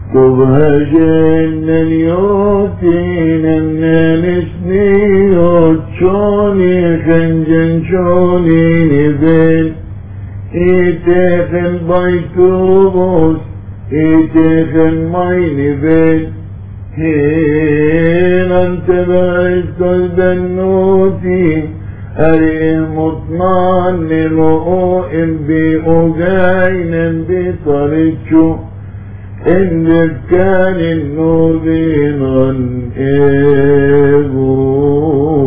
تبهجن اليوتين النسني وتشوني خنجن شوني نبين إيتخن بيتوبوس إيتخن ماي نبين هين أنت بعثت البنوتي أري مطمئن لؤوئم بأغاين بطريقشو إن كان النور بين إيغو